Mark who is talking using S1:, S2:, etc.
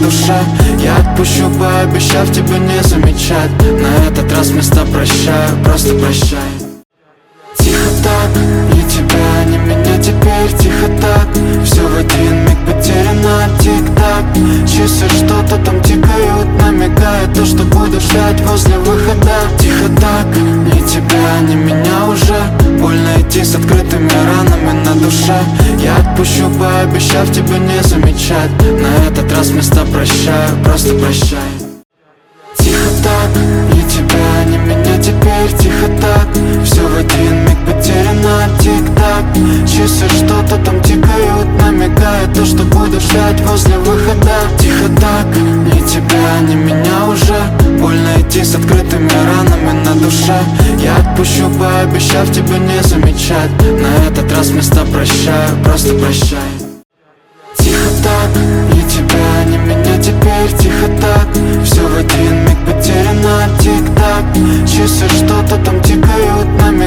S1: душе. Я отпущу, пообещав тебя не замечать. На этот раз вместо прощаю, просто прощай. Тихо так, ни тебя, ни меня теперь, тихо так. Все в один миг потеряно, тик-так. Часы что-то там тикают, намекает то, что буду ждать возле выхода. Тихо так, ни тебя, ни меня уже. Больно идти с открытыми ранами на душе. Я отпущу, пообещав тебя не замечать. На этот раз вместо прощаю, просто прощай. Тихо так, ни тебя, ни меня теперь, тихо так. Все в один миг потеряно, тик-так. Часы что-то там тикают, намекает то, что буду ждать возле выхода. Тихо так, ни тебя, ни меня уже. Больно идти с открытыми ранами на душе. Я отпущу, пообещав тебя не замечать. На этот раз вместо прощаю, просто прощай. Тихо так,